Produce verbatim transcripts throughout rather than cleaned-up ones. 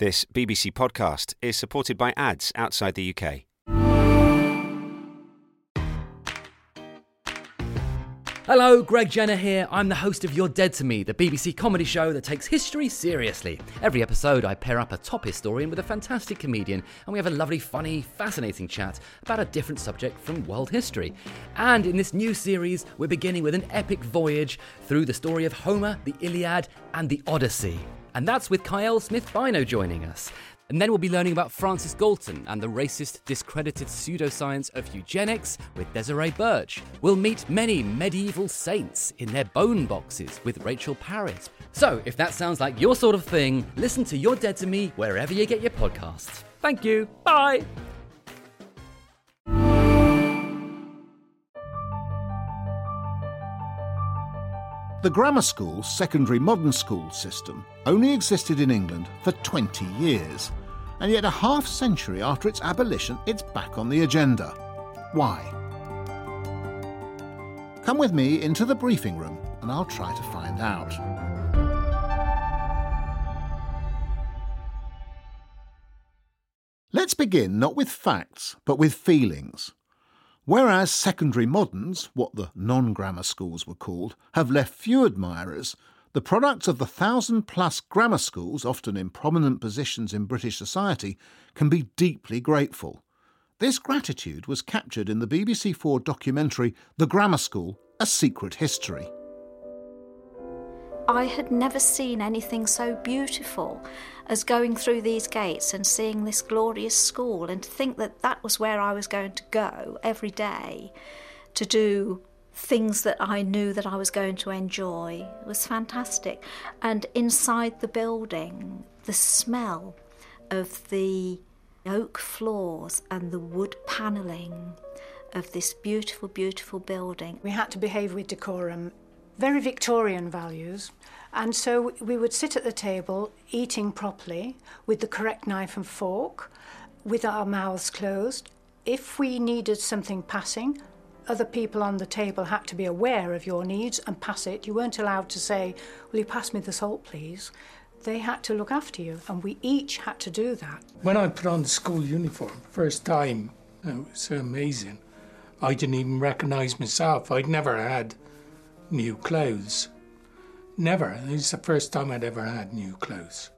This B B C podcast is supported by ads outside the U K. Hello, Greg Jenner here. I'm the host of You're Dead to Me, the B B C comedy show that takes history seriously. Every episode, I pair up a top historian with a fantastic comedian, and we have a lovely, funny, fascinating chat about a different subject from world history. And in this new series, we're beginning with an epic voyage through the story of Homer, the Iliad, and the Odyssey. And that's with Kyle Smith-Bino joining us. And then we'll be learning about Francis Galton and the racist, discredited pseudoscience of eugenics with Desiree Birch. We'll meet many medieval saints in their bone boxes with Rachel Parrott. So, if that sounds like your sort of thing, listen to You're Dead to Me wherever you get your podcasts. Thank you. Bye. The grammar school secondary modern school system only existed in England for twenty years, and yet a half century after its abolition, it's back on the agenda. Why? Come with me into the briefing room and I'll try to find out. Let's begin not with facts, but with feelings. Whereas secondary moderns, what the non-grammar schools were called, have left few admirers, the products of the thousand-plus grammar schools, often in prominent positions in British society, can be deeply grateful. This gratitude was captured in the B B C four documentary The Grammar School, A Secret History. I had never seen anything so beautiful as going through these gates and seeing this glorious school, and to think that that was where I was going to go every day to do things that I knew that I was going to enjoy was fantastic. And inside the building, the smell of the oak floors and the wood panelling of this beautiful, beautiful building. We had to behave with decorum, very Victorian values, and so we would sit at the table eating properly with the correct knife and fork, with our mouths closed. If we needed something passing, other people on the table had to be aware of your needs and pass it. You weren't allowed to say, will you pass me the salt, please? They had to look after you, and we each had to do that. When I put on the school uniform, first time, it was amazing. I didn't even recognise myself. I'd never had new clothes. Never. It was the first time I'd ever had new clothes.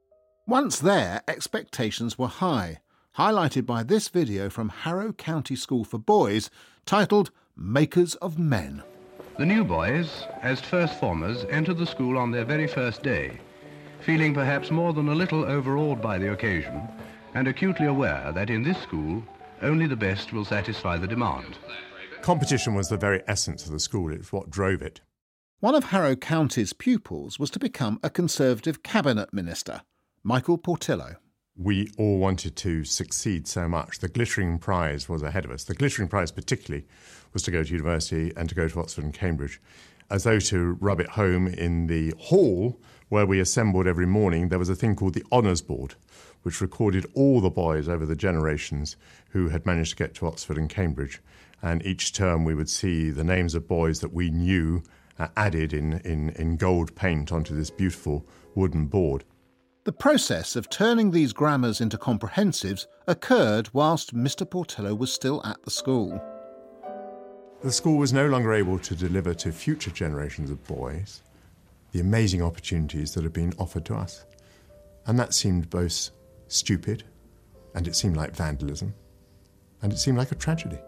Once there, expectations were high, highlighted by this video from Harrow County School for Boys, titled Makers of Men. The new boys, as first formers, enter the school on their very first day, feeling perhaps more than a little overawed by the occasion, and acutely aware that in this school, only the best will satisfy the demand. Competition was the very essence of the school. It's what drove it. One of Harrow County's pupils was to become a Conservative cabinet minister, Michael Portillo. We all wanted to succeed so much. The glittering prize was ahead of us. The glittering prize particularly was to go to university and to go to Oxford and Cambridge. As though to rub it home, in the hall where we assembled every morning, there was a thing called the Honours Board, which recorded all the boys over the generations who had managed to get to Oxford and Cambridge. And each term we would see the names of boys that we knew uh, added in, in, in gold paint onto this beautiful wooden board. The process of turning these grammars into comprehensives occurred whilst Mister Portillo was still at the school. The school was no longer able to deliver to future generations of boys the amazing opportunities that had been offered to us. And that seemed both stupid, and it seemed like vandalism, and it seemed like a tragedy.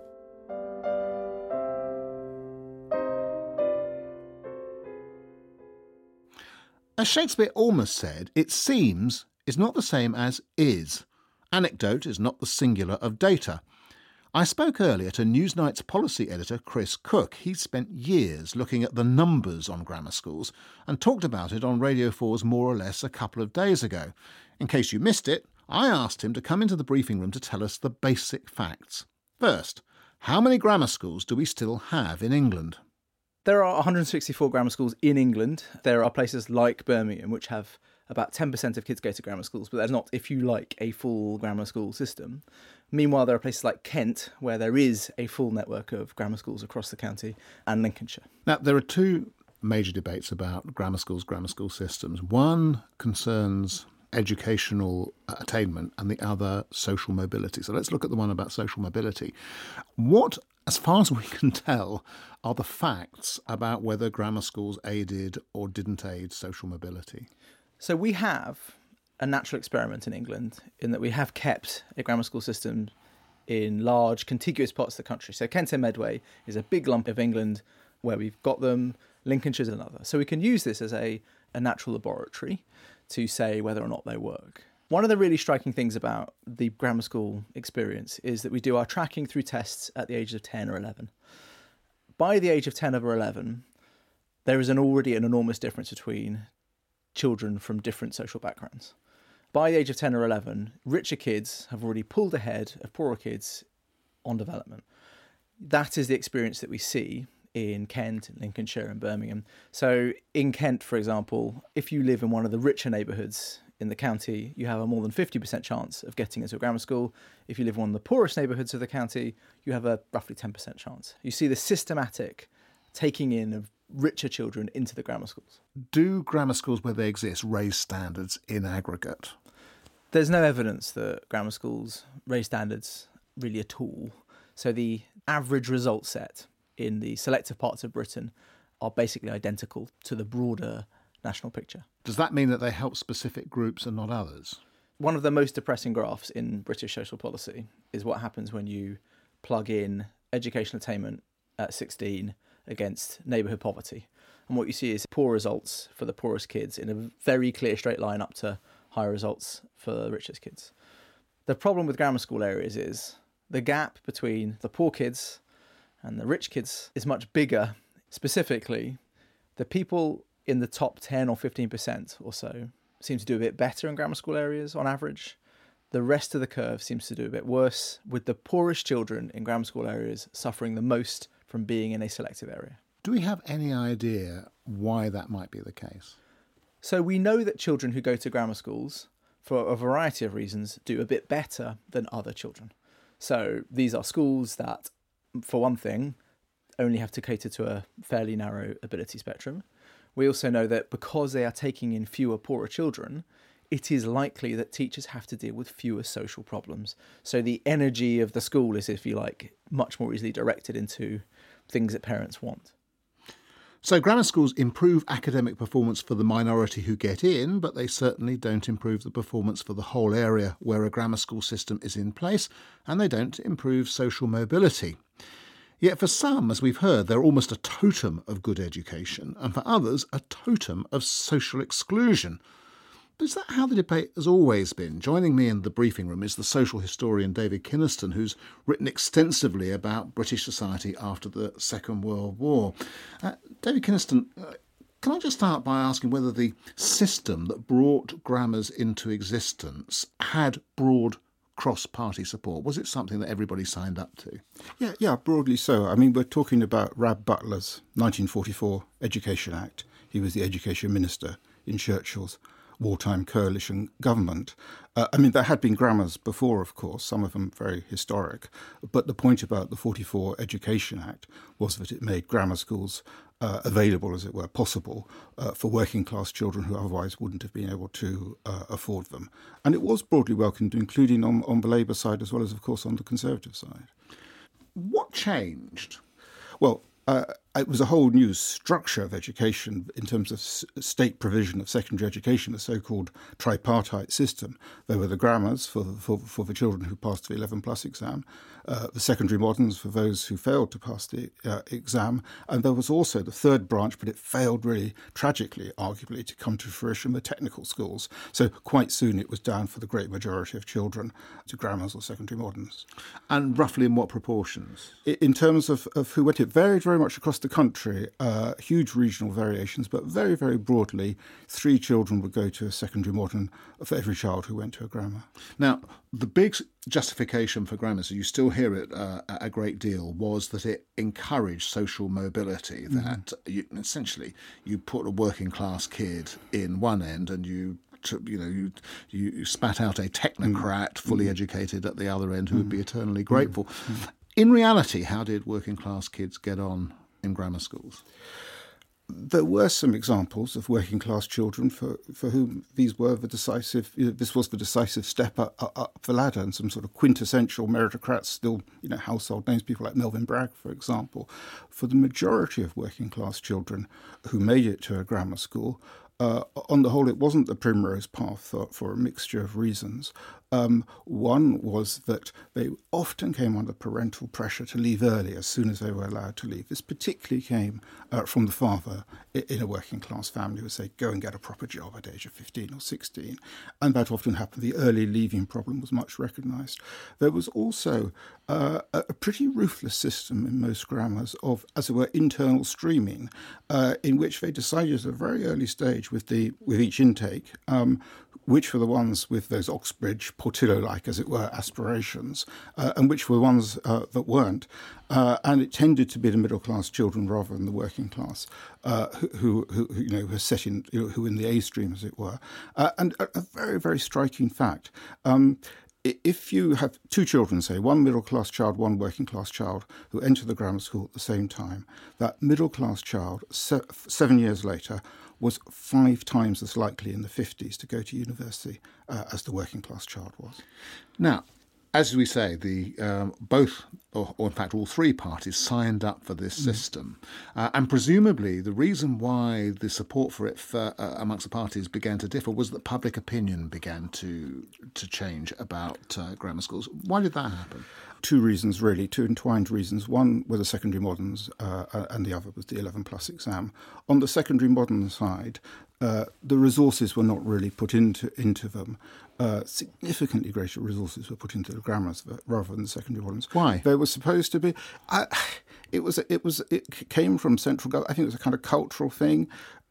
As Shakespeare almost said, it seems is not the same as is. Anecdote is not the singular of data. I spoke earlier to Newsnight's policy editor Chris Cook. He spent years looking at the numbers on grammar schools and talked about it on Radio four's More or Less a couple of days ago. In case you missed it, I asked him to come into the briefing room to tell us the basic facts. First, how many grammar schools do we still have in England? There are one hundred sixty-four grammar schools in England. There are places like Birmingham which have about ten percent of kids go to grammar schools, but there's not, if you like, a full grammar school system. Meanwhile, there are places like Kent where there is a full network of grammar schools across the county, and Lincolnshire. Now, there are two major debates about grammar schools, grammar school systems. One concerns educational attainment and the other social mobility. So let's look at the one about social mobility. What, as far as we can tell, are the facts about whether grammar schools aided or didn't aid social mobility? So we have a natural experiment in England in that we have kept a grammar school system in large contiguous parts of the country. So Kent and Medway is a big lump of England where we've got them. Lincolnshire's another. So we can use this as a, a natural laboratory to say whether or not they work. One of the really striking things about the grammar school experience is that we do our tracking through tests at the age of ten or eleven. By the age of ten or eleven, there is an already an enormous difference between children from different social backgrounds. By the age of ten or eleven, richer kids have already pulled ahead of poorer kids on development. That is the experience that we see in Kent, Lincolnshire and Birmingham. So in Kent, for example, if you live in one of the richer neighbourhoods in the county, you have a more than fifty percent chance of getting into a grammar school. If you live in one of the poorest neighbourhoods of the county, you have a roughly ten percent chance. You see the systematic taking in of richer children into the grammar schools. Do grammar schools where they exist raise standards in aggregate? There's no evidence that grammar schools raise standards really at all. So the average result set in the selective parts of Britain are basically identical to the broader national picture. Does that mean that they help specific groups and not others? One of the most depressing graphs in British social policy is what happens when you plug in educational attainment at sixteen against neighbourhood poverty. And what you see is poor results for the poorest kids in a very clear straight line up to higher results for the richest kids. The problem with grammar school areas is the gap between the poor kids and the rich kids is much bigger. Specifically, the people in the top ten or fifteen percent or so seem to do a bit better in grammar school areas on average. The rest of the curve seems to do a bit worse, with the poorest children in grammar school areas suffering the most from being in a selective area. Do we have any idea why that might be the case? So we know that children who go to grammar schools, for a variety of reasons, do a bit better than other children. So these are schools that, for one thing, only have to cater to a fairly narrow ability spectrum. We also know that because they are taking in fewer poorer children, it is likely that teachers have to deal with fewer social problems. So the energy of the school is, if you like, much more easily directed into things that parents want. So grammar schools improve academic performance for the minority who get in, but they certainly don't improve the performance for the whole area where a grammar school system is in place, and they don't improve social mobility. Yet for some, as we've heard, they're almost a totem of good education, and for others, a totem of social exclusion. But is that how the debate has always been? Joining me in the briefing room is the social historian David Kynaston, who's written extensively about British society after the Second World War. Uh, David Kynaston, uh, can I just start by asking whether the system that brought grammars into existence had broad cross-party support? Was it something that everybody signed up to? Yeah, yeah, broadly so. I mean, we're talking about Rab Butler's nineteen forty-four Education Act. He was the education minister in Churchill's wartime coalition government. Uh, I mean, there had been grammars before, of course, some of them very historic. But the point about the forty-four Education Act was that it made grammar schools uh, available, as it were, possible uh, for working class children who otherwise wouldn't have been able to uh, afford them. And it was broadly welcomed, including on, on the Labour side as well as, of course, on the Conservative side. What changed? Well, Uh, it was a whole new structure of education in terms of s- state provision of secondary education, the so-called tripartite system. There were the grammars for the, for, for the children who passed the eleven plus exam, uh, the secondary moderns for those who failed to pass the uh, exam, and there was also the third branch, but it failed really tragically, arguably, to come to fruition, the technical schools. So quite soon it was down for the great majority of children to grammars or secondary moderns. And roughly in what proportions? In terms of, of who went, it varied very much across the country, uh, huge regional variations, but very, very broadly, three children would go to a secondary modern for every child who went to a grammar. Now, the big justification for grammars, so you still hear it uh, a great deal, was that it encouraged social mobility, that mm-hmm. you, essentially you put a working class kid in one end and you To, you know, you, you spat out a technocrat, mm. fully mm. educated at the other end, who mm. would be eternally grateful. Mm. In reality, how did working class kids get on in grammar schools? there were some examples of working class children for, for whom these were the decisive. You know, this was the decisive step up, up, up the ladder, and some sort of quintessential meritocrats, still, you know, household names, people like Melvyn Bragg, for example. For the majority of working class children who made it to a grammar school, Uh, on the whole, it wasn't the primrose path for, for a mixture of reasons. Um, one was that they often came under parental pressure to leave early as soon as they were allowed to leave. This particularly came uh, from the father in a working class family who would say, go and get a proper job at age of fifteen or sixteen. And that often happened. The early leaving problem was much recognised. There was also uh, a pretty ruthless system in most grammars of, as it were, internal streaming, uh, in which they decided at a very early stage with the with each intake, um, which were the ones with those Oxbridge, Portillo-like, as it were, aspirations, uh, and which were ones uh, that weren't. Uh, and it tended to be the middle-class children rather than the working class, uh, who, who, who, you know, were set in, you know, who were in the A stream, as it were. Uh, and a, a very, very striking fact. Um, If you have two children, say, one middle-class child, one working-class child, who enter the grammar school at the same time, that middle-class child, se- seven years later, was five times as likely in the fifties to go to university uh, as the working-class child was. Now, as we say, the um, both, or, or in fact all three parties signed up for this mm. system. Uh, and presumably the reason why the support for it for, uh, amongst the parties began to differ was that public opinion began to to change about uh, grammar schools. Why did that happen? Two reasons, really, two entwined reasons. One were the secondary moderns uh, and the other was the eleven plus exam. On the secondary modern side, uh, the resources were not really put into into them. Uh, significantly greater resources were put into the grammars rather than the secondary moderns. Why? They were supposed to be... I, it was. It was. It came from central government. I think it was a kind of cultural thing.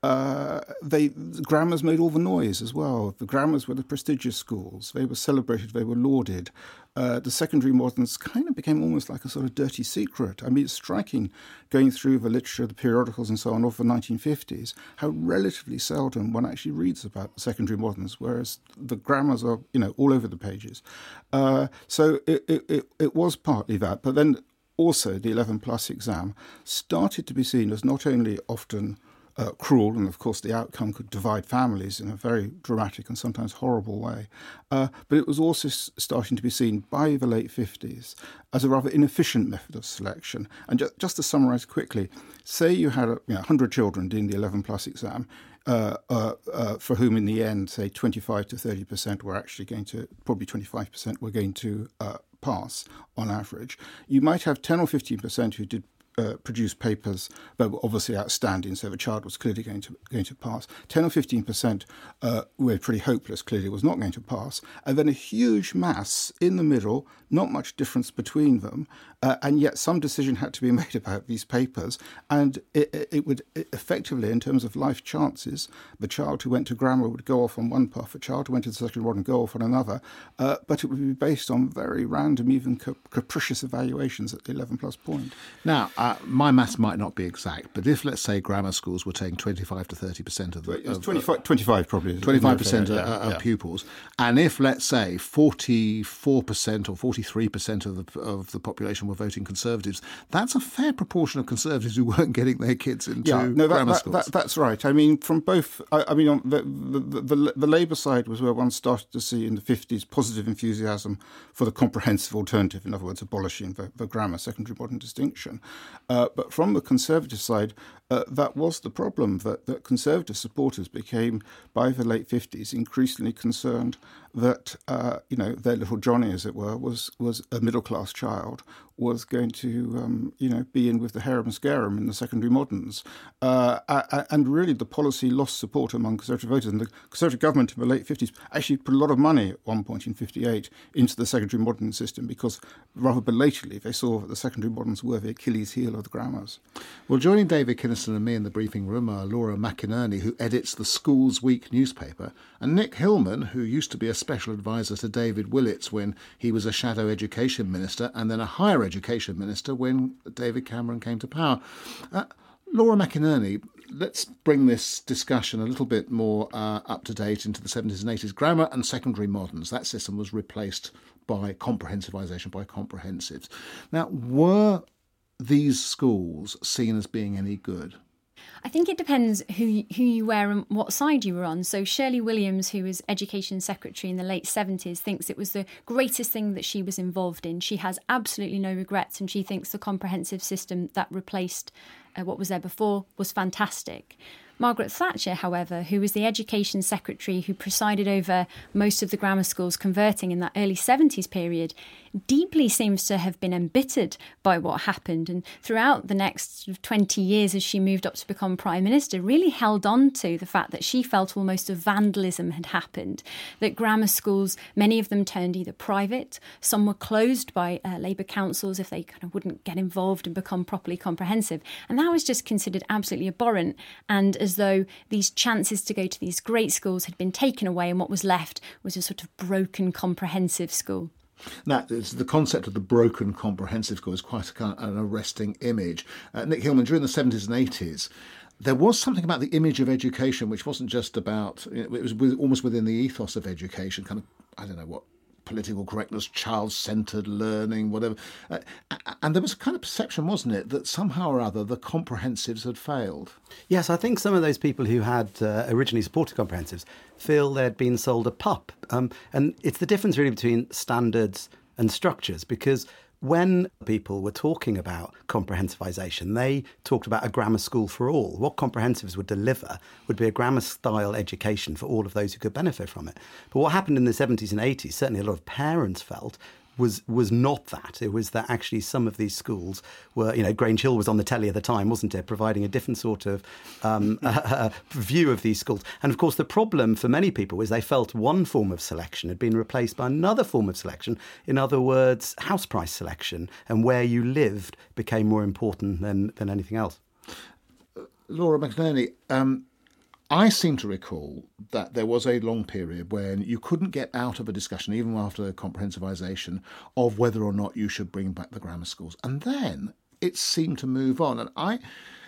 Uh, they the grammars made all the noise as well. The grammars were the prestigious schools. They were celebrated. They were lauded. Uh, the secondary moderns kind of became almost like a sort of dirty secret. I mean, it's striking going through the literature, the periodicals and so on of the nineteen fifties, how relatively seldom one actually reads about the secondary moderns, whereas the grammars are, you know, all over the pages. Uh, so it, it, it, it was partly that, but then also the eleven plus exam started to be seen as not only often Uh, cruel, and of course the outcome could divide families in a very dramatic and sometimes horrible way. Uh, but it was also s- starting to be seen by the late fifties as a rather inefficient method of selection. And ju- just to summarise quickly, say you had a, you know, one hundred children doing the eleven plus exam, uh, uh, uh, for whom in the end, say twenty-five to thirty percent were actually going to, probably twenty-five percent were going to uh, pass on average. You might have ten or fifteen percent who did Uh, produce papers that were obviously outstanding, so the child was clearly going to going to pass. ten or fifteen percent uh, were pretty hopeless, clearly was not going to pass. And then a huge mass in the middle, not much difference between them, uh, and yet some decision had to be made about these papers. And it, it would effectively, in terms of life chances, the child who went to grammar would go off on one path, the child who went to the secondary modern go off on another, uh, but it would be based on very random, even cap- capricious evaluations at the eleven plus point. Now, uh, my maths might not be exact, but if, let's say, grammar schools were taking twenty-five to thirty percent of the... It's of, twenty-five, twenty-five probably. twenty-five percent of, yeah, of yeah. pupils. And if, let's say, forty-four percent or forty-three percent of the of the population were voting Conservatives, that's a fair proportion of Conservatives who weren't getting their kids into yeah, no, that, grammar that, schools. That, that's right. I mean, from both... I, I mean, on the, the, the, the Labour side was where one started to see in the fifties positive enthusiasm for the comprehensive alternative, in other words, abolishing the, the grammar secondary modern distinction. Uh, but from the Conservative side, uh, that was the problem, that, that Conservative supporters became, by the late fifties, increasingly concerned that, uh, you know, their little Johnny, as it were, was was a middle-class child, was going to, um, you know, be in with the harem scarum in the secondary moderns. Uh, and really the policy lost support among Conservative voters. And the Conservative government in the late fifties actually put a lot of money at one point in fifty-eight into the secondary modern system because rather belatedly they saw that the secondary moderns were the Achilles heel of the grammars. Well, joining David Kynaston and me in the briefing room are Laura McInerney, who edits the Schools Week newspaper, and Nick Hillman, who used to be a special advisor to David Willetts when he was a shadow education minister and then a higher education minister when David Cameron came to power. Uh, Laura McInerney, let's bring this discussion a little bit more uh, up to date into the seventies and eighties. Grammar and secondary moderns, that system was replaced by comprehensivisation, by comprehensives. Now, were these schools seen as being any good? I think it depends who who you were and what side you were on. So Shirley Williams, who was Education Secretary in the late seventies, thinks it was the greatest thing that she was involved in. She has absolutely no regrets, and she thinks the comprehensive system that replaced uh, what was there before was fantastic. Margaret Thatcher, however, who was the Education Secretary who presided over most of the grammar schools converting in that early seventies period, deeply seems to have been embittered by what happened, and throughout the next twenty years as she moved up to become Prime Minister, really held on to the fact that she felt almost a vandalism had happened, that grammar schools, many of them turned either private, some were closed by uh, Labour councils if they kind of wouldn't get involved and become properly comprehensive, and that was just considered absolutely abhorrent, and as though these chances to go to these great schools had been taken away and what was left was a sort of broken comprehensive school. Now, the concept of the broken comprehensive school is quite a kind of an arresting image. Uh, Nick Hillman, during the seventies and eighties, there was something about the image of education which wasn't just about, you know, it was with, almost within the ethos of education, kind of, I don't know what, political correctness, child-centred learning, whatever. Uh, and there was a kind of perception, wasn't it, that somehow or other the comprehensives had failed? Yes, I think some of those people who had uh, originally supported comprehensives feel they'd been sold a pup. Um, and it's the difference really between standards and structures, because when people were talking about comprehensivization, they talked about a grammar school for all. What comprehensives would deliver would be a grammar-style education for all of those who could benefit from it. But what happened in the seventies and eighties, certainly a lot of parents felt, was was not that. It was that actually some of these schools were, you know, Grange Hill was on the telly at the time, wasn't it, providing a different sort of um, uh, view of these schools. And of course, the problem for many people was they felt one form of selection had been replaced by another form of selection. In other words, house price selection, and where you lived became more important than, than anything else. Laura McNerney, um, I seem to recall that there was a long period when you couldn't get out of a discussion, even after comprehensivisation, of whether or not you should bring back the grammar schools. And then it seemed to move on. And I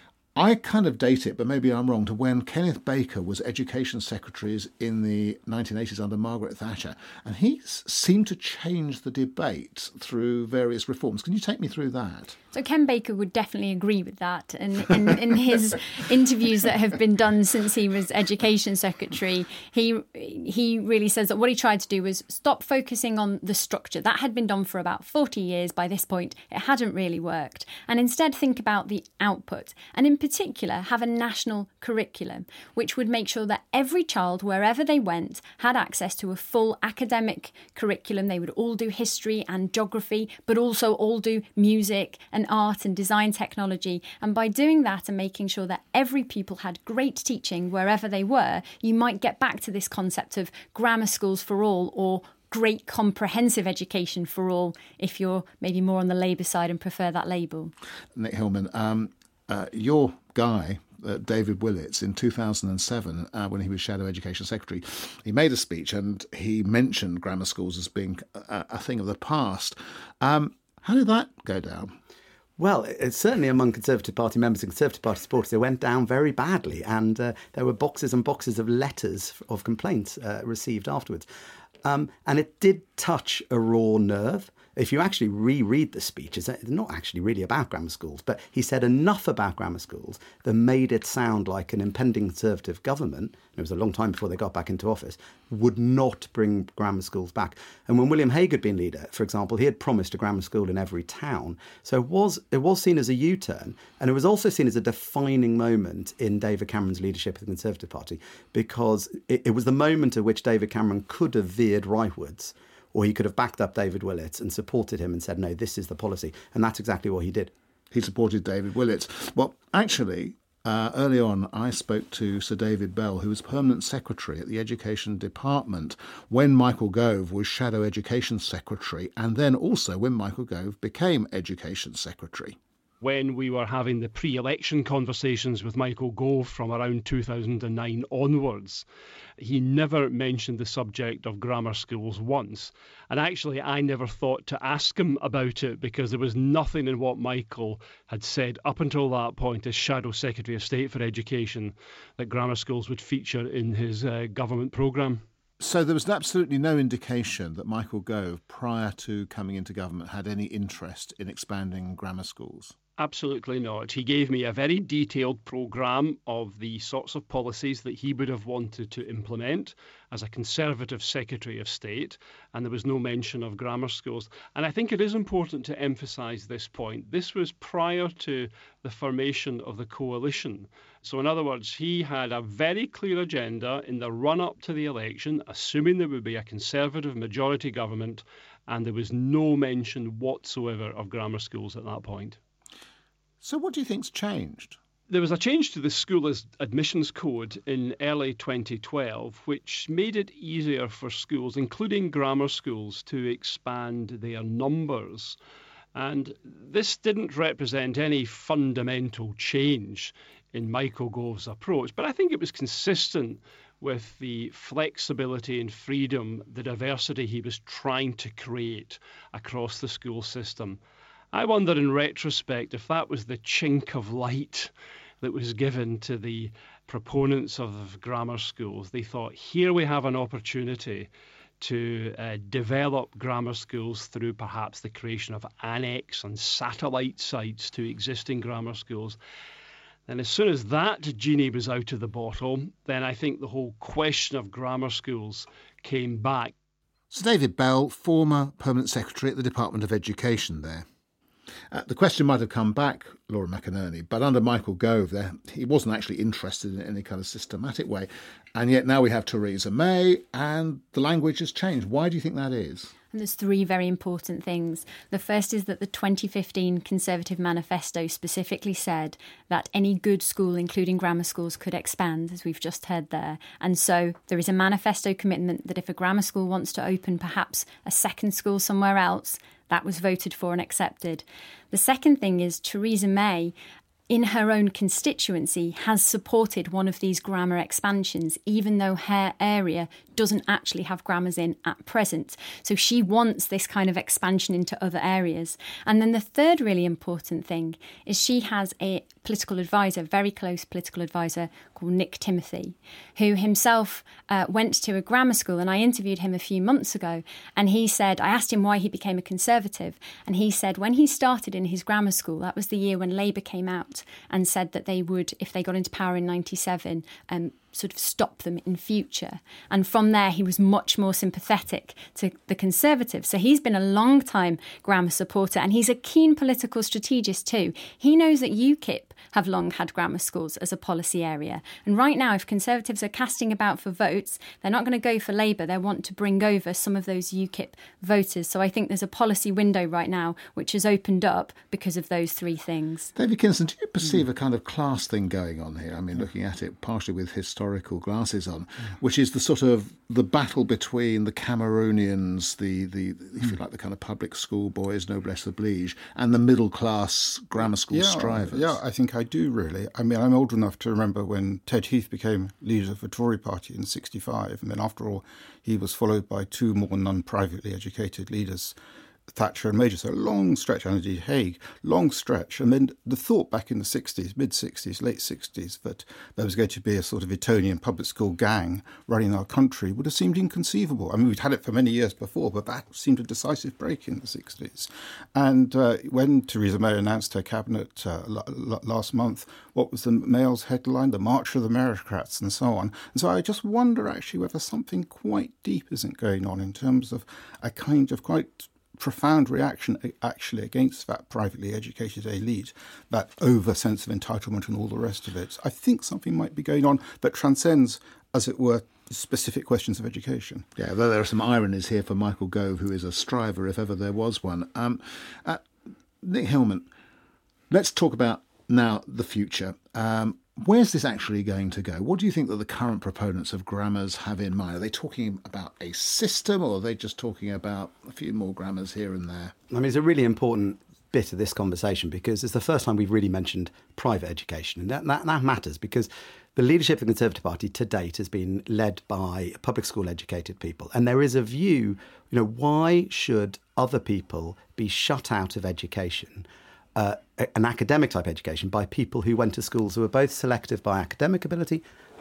I kind of date it, but maybe I'm wrong, to when Kenneth Baker was Education Secretary in the nineteen eighties under Margaret Thatcher. And he seemed to change the debate through various reforms. Can you take me through that? So Ken Baker would definitely agree with that. And in, in his interviews that have been done since he was Education Secretary, he he really says that what he tried to do was stop focusing on the structure. That had been done for about forty years by this point. It hadn't really worked. And instead think about the output. And in particular, have a national curriculum, which would make sure that every child, wherever they went, had access to a full academic curriculum. They would all do history and geography, but also all do music and art and design technology. And by doing that and making sure that every pupil had great teaching wherever they were, you might get back to this concept of grammar schools for all, or great comprehensive education for all, if you're maybe more on the Labour side and prefer that label. Nick Hillman, um, uh, your guy, Uh, David Willetts, in two thousand seven, uh, when he was Shadow Education Secretary, he made a speech and he mentioned grammar schools as being a, a thing of the past. Um, how did that go down? Well, it's certainly among Conservative Party members and Conservative Party supporters, it went down very badly, and uh, there were boxes and boxes of letters of complaints uh, received afterwards. Um, and it did touch a raw nerve. If you actually reread the speech, it's not actually really about grammar schools, but he said enough about grammar schools that made it sound like an impending Conservative government, it was a long time before they got back into office, would not bring grammar schools back. And when William Hague had been leader, for example, he had promised a grammar school in every town. So it was, it was seen as a U-turn, and it was also seen as a defining moment in David Cameron's leadership of the Conservative Party, because it, it was the moment at which David Cameron could have veered rightwards, or he could have backed up David Willetts and supported him and said, no, this is the policy. And that's exactly what he did. He supported David Willetts. Well, actually, uh, early on, I spoke to Sir David Bell, who was Permanent Secretary at the Education Department when Michael Gove was Shadow Education Secretary, and then also when Michael Gove became Education Secretary. When we were having the pre-election conversations with Michael Gove from around two thousand nine onwards, he never mentioned the subject of grammar schools once. And actually, I never thought to ask him about it, because there was nothing in what Michael had said up until that point as Shadow Secretary of State for Education that grammar schools would feature in his uh, government programme. So there was absolutely no indication that Michael Gove, prior to coming into government, had any interest in expanding grammar schools? Absolutely not. He gave me a very detailed programme of the sorts of policies that he would have wanted to implement as a Conservative Secretary of State, and there was no mention of grammar schools. And I think it is important to emphasise this point. This was prior to the formation of the coalition. So in other words, he had a very clear agenda in the run-up to the election, assuming there would be a Conservative majority government, and there was no mention whatsoever of grammar schools at that point. So what do you think's changed? There was a change to the school admissions code in early twenty twelve, which made it easier for schools, including grammar schools, to expand their numbers. And this didn't represent any fundamental change in Michael Gove's approach, but I think it was consistent with the flexibility and freedom, the diversity he was trying to create across the school system. I wonder in retrospect if that was the chink of light that was given to the proponents of grammar schools. They thought, here we have an opportunity to uh, develop grammar schools through perhaps the creation of annex and satellite sites to existing grammar schools. And as soon as that genie was out of the bottle, then I think the whole question of grammar schools came back. Sir David Bell, former Permanent Secretary at the Department of Education there. Uh, the question might have come back, Laura McInerney, but under Michael Gove there, he wasn't actually interested in any kind of systematic way. And yet now we have Theresa May and the language has changed. Why do you think that is? And there's three very important things. The first is that the twenty fifteen Conservative Manifesto specifically said that any good school, including grammar schools, could expand, as we've just heard there. And so there is a manifesto commitment that if a grammar school wants to open perhaps a second school somewhere else, that was voted for and accepted. The second thing is Theresa May, in her own constituency, has supported one of these grammar expansions, even though her area doesn't actually have grammars in at present. So she wants this kind of expansion into other areas. And then the third really important thing is she has a political advisor, very close political advisor called Nick Timothy, who himself uh, went to a grammar school. And I interviewed him a few months ago. And he said, I asked him why he became a Conservative. And he said when he started in his grammar school, that was the year when Labour came out and said that they would, if they got into power in ninety-seven, um, sort of stop them in future. And from there, he was much more sympathetic to the Conservatives. So he's been a long time grammar supporter, and he's a keen political strategist too. He knows that UKIP have long had grammar schools as a policy area. And right now, if Conservatives are casting about for votes, they're not going to go for Labour. They want to bring over some of those UKIP voters. So I think there's a policy window right now which has opened up because of those three things. David Kinston, do you perceive a kind of class thing going on here? I mean, looking at it partially with historical glasses on, which is the sort of the battle between the Cameroonians, the, the if you like, the kind of public school boys, noblesse oblige, and the middle class grammar school yeah, strivers. Yeah, I think I do, really. I mean, I'm old enough to remember when Ted Heath became leader of the Tory party in sixty-five. I mean, after all, he was followed by two more non-privately educated leaders, Thatcher and Major, so a long stretch, and indeed Haig, long stretch. And then the thought back in the sixties, mid-sixties, late sixties, that there was going to be a sort of Etonian public school gang running our country would have seemed inconceivable. I mean, we'd had it for many years before, but that seemed a decisive break in the sixties. And uh, when Theresa May announced her cabinet uh, l- l- last month, what was the Mail's headline? The March of the Meritocrats and so on. And so I just wonder actually whether something quite deep isn't going on in terms of a kind of quite profound reaction actually against that privately educated elite, that over sense of entitlement and all the rest of it. I think something might be going on that transcends, as it were, specific questions of education. Yeah, though there are some ironies here for Michael Gove, who is a striver if ever there was one. Um, uh, Nick Hillman, let's talk about now the future. Um, Where's this actually going to go? What do you think that the current proponents of grammars have in mind? Are they talking about a system, or are they just talking about a few more grammars here and there? I mean, it's a really important bit of this conversation because it's the first time we've really mentioned private education. And that, that, that matters because the leadership of the Conservative Party to date has been led by public school educated people. And there is a view, you know, why should other people be shut out of education? Uh, an academic type education by people who went to schools who were both selective by academic ability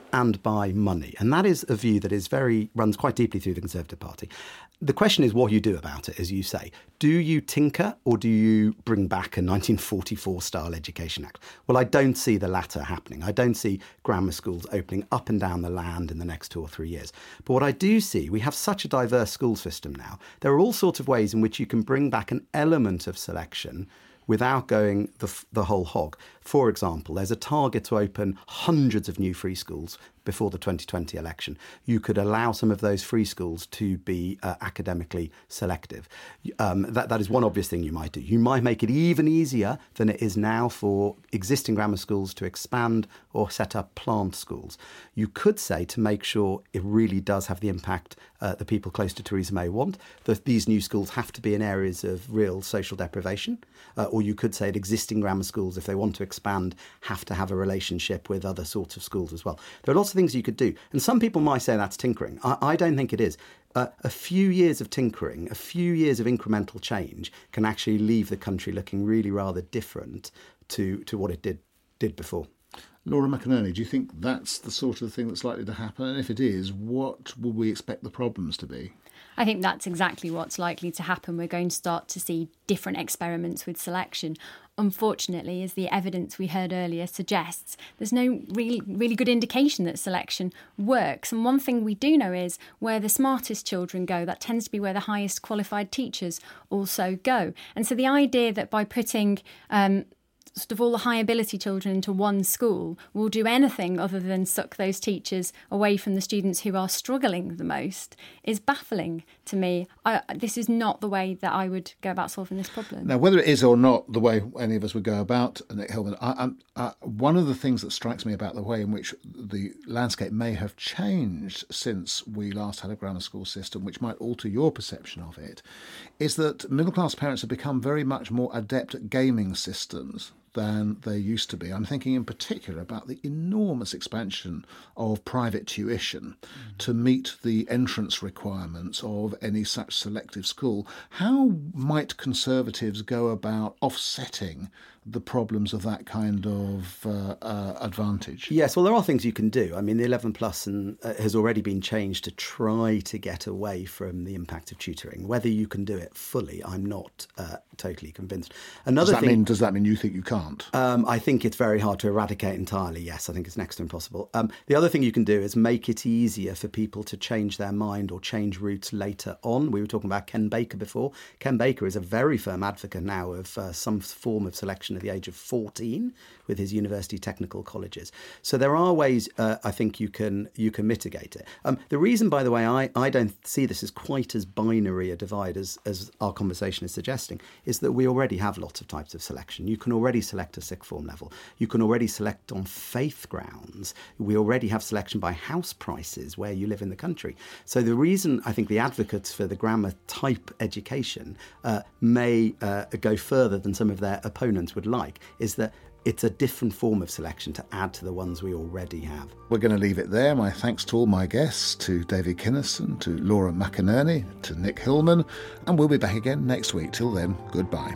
and by money. And that is a view that is very runs quite deeply through the Conservative Party. The question is what you do about it, as you say. Do you tinker or do you bring back a nineteen forty-four style Education Act? Well, I don't see the latter happening. I don't see grammar schools opening up and down the land in the next two or three years. But what I do see, we have such a diverse school system now. There are all sorts of ways in which you can bring back an element of selection without going the, the whole hog. For example, there's a target to open hundreds of new free schools before the twenty twenty election. You could allow some of those free schools to be uh, academically selective. Um, that, that is one obvious thing you might do. You might make it even easier than it is now for existing grammar schools to expand or set up plant schools. You could say, to make sure it really does have the impact uh, the people close to Theresa May want, that these new schools have to be in areas of real social deprivation. Uh, or you could say that existing grammar schools, if they want to expand, have to have a relationship with other sorts of schools as well. There are lots of things you could do. And some people might say that's tinkering. I, I don't think it is. Uh, a few years of tinkering, a few years of incremental change can actually leave the country looking really rather different to, to what it did did before. Laura McInerney, do you think that's the sort of thing that's likely to happen? And if it is, what will we expect the problems to be? I think that's exactly what's likely to happen. We're going to start to see different experiments with selection. Unfortunately, as the evidence we heard earlier suggests, there's no really, really good indication that selection works. And one thing we do know is where the smartest children go, that tends to be where the highest qualified teachers also go. And so the idea that by putting um, sort of all the high ability children into one school will do anything other than suck those teachers away from the students who are struggling the most is baffling to me. I, this is not the way that I would go about solving this problem. Now, whether it is or not the way any of us would go about, Nick Hillman, I, I, I, one of the things that strikes me about the way in which the landscape may have changed since we last had a grammar school system, which might alter your perception of it, is that middle-class parents have become very much more adept at gaming systems than they used to be. I'm thinking in particular about the enormous expansion of private tuition mm. to meet the entrance requirements of any such selective school. How might Conservatives go about offsetting the problems of that kind of uh, uh, advantage? Yes, well, there are things you can do. I mean, the eleven plus and, uh, has already been changed to try to get away from the impact of tutoring. Whether you can do it fully, I'm not uh, totally convinced. Another does that thing, mean, does that mean you think you can't? Um, I think it's very hard to eradicate entirely, yes. I think it's next to impossible. Um, the other thing you can do is make it easier for people to change their mind or change routes later on. We were talking about Ken Baker before. Ken Baker is a very firm advocate now of uh, some form of selection at the age of fourteen with his university technical colleges. So there are ways uh, I think you can you can mitigate it. Um, the reason, by the way, I, I don't see this as quite as binary a divide as, as our conversation is suggesting, is that we already have lots of types of selection. You can already select a sixth form level. You can already select on faith grounds. We already have selection by house prices where you live in the country. So the reason I think the advocates for the grammar type education uh, may uh, go further than some of their opponents would like is that it's a different form of selection to add to the ones we already have. We're going to leave it there. My thanks to all my guests, to David Kinnison, to Laura McInerney, to Nick Hillman, and we'll be back again next week. Till then, goodbye.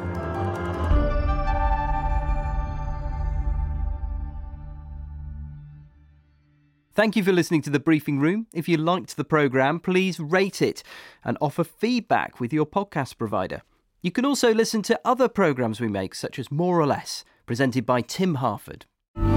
Thank you for listening to The Briefing Room. If you liked the programme, please rate it and offer feedback with your podcast provider. You can also listen to other programmes we make, such as More or Less, presented by Tim Harford.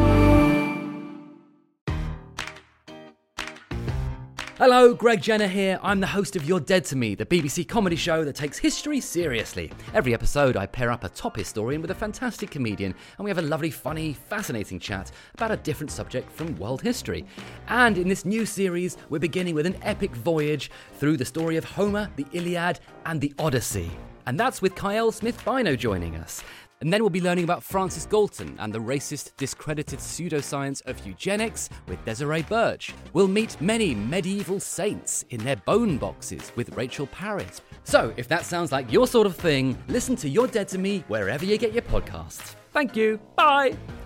Hello, Greg Jenner here. I'm the host of You're Dead to Me, the B B C comedy show that takes history seriously. Every episode, I pair up a top historian with a fantastic comedian, and we have a lovely, funny, fascinating chat about a different subject from world history. And in this new series, we're beginning with an epic voyage through the story of Homer, the Iliad, and the Odyssey. And that's with Kyle Smith-Bino joining us. And then we'll be learning about Francis Galton and the racist, discredited pseudoscience of eugenics with Desiree Birch. We'll meet many medieval saints in their bone boxes with Rachel Parrott. So, if that sounds like your sort of thing, listen to You're Dead to Me wherever you get your podcasts. Thank you. Bye.